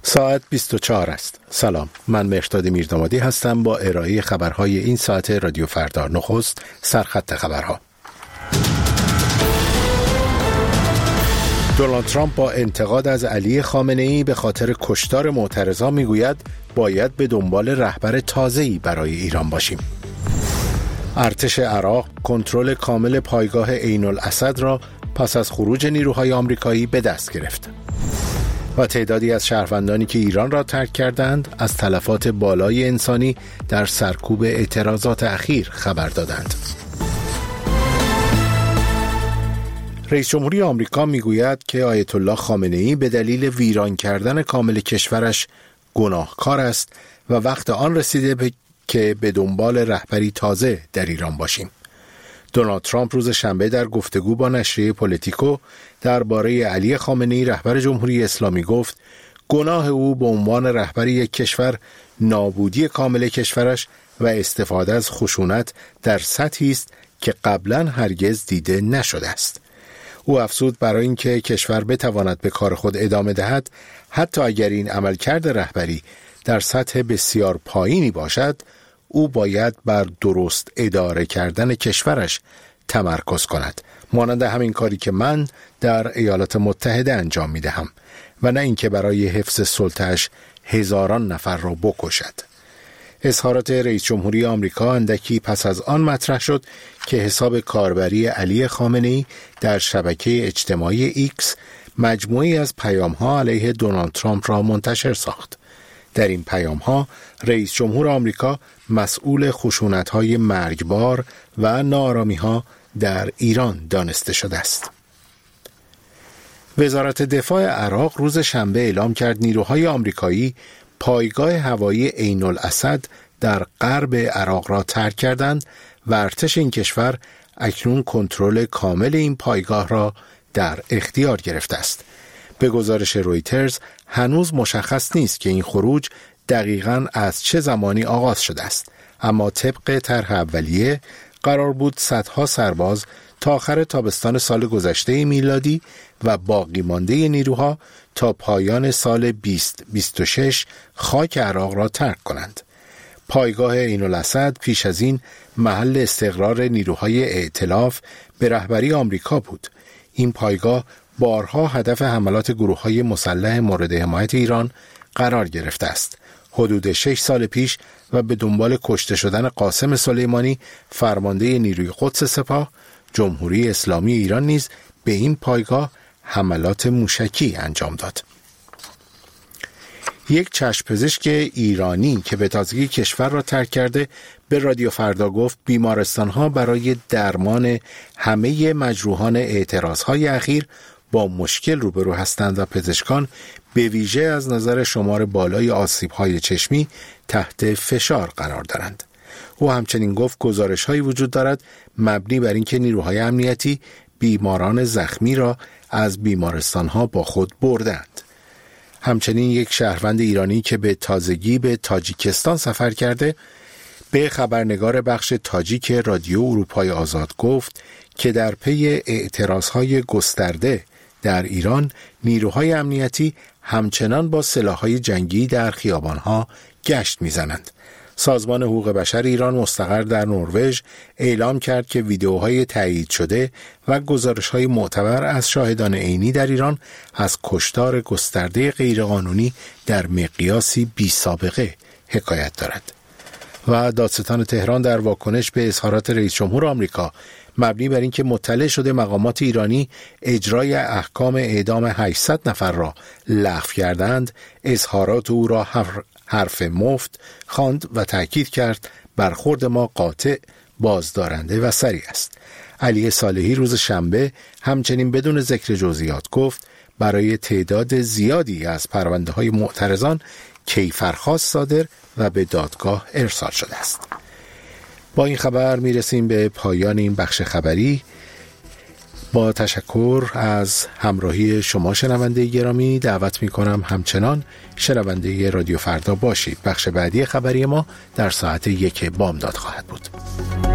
ساعت 24 است. سلام، من مهرداد میردامادی هستم با ارائه خبرهای این ساعت رادیو فردا. نخست سرخط خبرها. دونالد ترامپ با انتقاد از علی خامنه‌ای به خاطر کشتار معترضان میگوید باید به دنبال رهبر تازه‌ای برای ایران باشیم. ارتش عراق کنترل کامل پایگاه عین الاسد را پس از خروج نیروهای آمریکایی به دست گرفت. و تعدادی از شهروندانی که ایران را ترک کردند از تلفات بالای انسانی در سرکوب اعتراضات اخیر خبر دادند. رئیس جمهوری آمریکا میگوید که آیت الله خامنه‌ای به دلیل ویران کردن کامل کشورش گناهکار است و وقت آن رسیده که به دنبال رهبری تازه در ایران باشیم. دونالد ترامپ روز شنبه در گفتگو با نشریه پولیتیکو درباره علی خامنه‌ای رهبر جمهوری اسلامی گفت گناه او به عنوان رهبر یک کشور نابودی کامل کشورش و استفاده از خشونت در سطحی است که قبلا هرگز دیده نشده است. او افزود برای اینکه کشور بتواند به کار خود ادامه دهد، حتی اگر این عملکرد رهبری در سطح بسیار پایینی باشد، او باید بر درست اداره کردن کشورش تمرکز کند، مانند همین کاری که من در ایالات متحده انجام می دهم و نه اینکه برای حفظ سلطه‌اش هزاران نفر را بکشد. اظهارات رئیس جمهوری آمریکا اندکی پس از آن مطرح شد که حساب کاربری علی خامنه‌ای در شبکه اجتماعی ایکس مجموعی از پیام‌ها علیه دونالد ترامپ را منتشر ساخت. در این پیام‌ها رئیس جمهور آمریکا مسئول خشونت‌های مرگبار و ناآرامی‌ها در ایران دانسته شده است. وزارت دفاع عراق روز شنبه اعلام کرد نیروهای آمریکایی پایگاه هوایی عین الاسد در غرب عراق را ترک کردند و ارتش این کشور اکنون کنترل کامل این پایگاه را در اختیار گرفته است. به گزارش رویترز هنوز مشخص نیست که این خروج دقیقاً از چه زمانی آغاز شده است، اما طبق طرح اولیه قرار بود صدها سرباز تا آخر تابستان سال گذشته میلادی و باقی مانده نیروها تا پایان سال 2026 خاک عراق را ترک کنند. پایگاه عین الاسد پیش از این محل استقرار نیروهای ائتلاف به رهبری آمریکا بود. این پایگاه بارها هدف حملات گروه‌های مسلح مورد حمایت ایران قرار گرفته است. حدود 6 سال پیش و به دنبال کشته شدن قاسم سلیمانی فرمانده نیروی قدس سپاه، جمهوری اسلامی ایران نیز به این پایگاه حملات موشکی انجام داد. یک چشم‌پزشک ایرانی که به تازگی کشور را ترک کرده به رادیو فردا گفت بیمارستان‌ها برای درمان همه مجروحان اعتراض‌های اخیر با مشکل روبرو هستند و پزشکان به ویژه از نظر شمار بالای آسیب‌های چشمی تحت فشار قرار دارند. او همچنین گفت گزارش‌هایی وجود دارد مبنی بر اینکه نیروهای امنیتی بیماران زخمی را از بیمارستان‌ها با خود بردند. همچنین یک شهروند ایرانی که به تازگی به تاجیکستان سفر کرده به خبرنگار بخش تاجیک رادیو اروپای آزاد گفت که در پی اعتراضهای گسترده در ایران نیروهای امنیتی همچنان با سلاح‌های جنگی در خیابان‌ها گشت می‌زنند. سازمان حقوق بشر ایران مستقر در نروژ اعلام کرد که ویدئوهای تایید شده و گزارش‌های معتبر از شاهدان عینی در ایران از کشتار گسترده غیرقانونی در مقیاسی بی‌سابقه حکایت دارد. و دادستان تهران در واکنش به اظهارات رئیس جمهور آمریکا مبنی بر اینکه مطلع شده مقامات ایرانی اجرای احکام اعدام 800 نفر را لغو کردند، اظهارات او را حرف مفت خواند و تاکید کرد برخورد ما قاطع، بازدارنده و سریع است. علی صالحی روز شنبه همچنین بدون ذکر جزئیات گفت برای تعداد زیادی از پرونده‌های معترضان کیفرخواست صادر و به دادگاه ارسال شده است. با این خبر میرسیم به پایان این بخش خبری. با تشکر از همراهی شما شنونده گرامی دعوت میکنم همچنان شنونده رادیو فردا باشید. بخش بعدی خبری ما در ساعت 1 بامداد خواهد بود.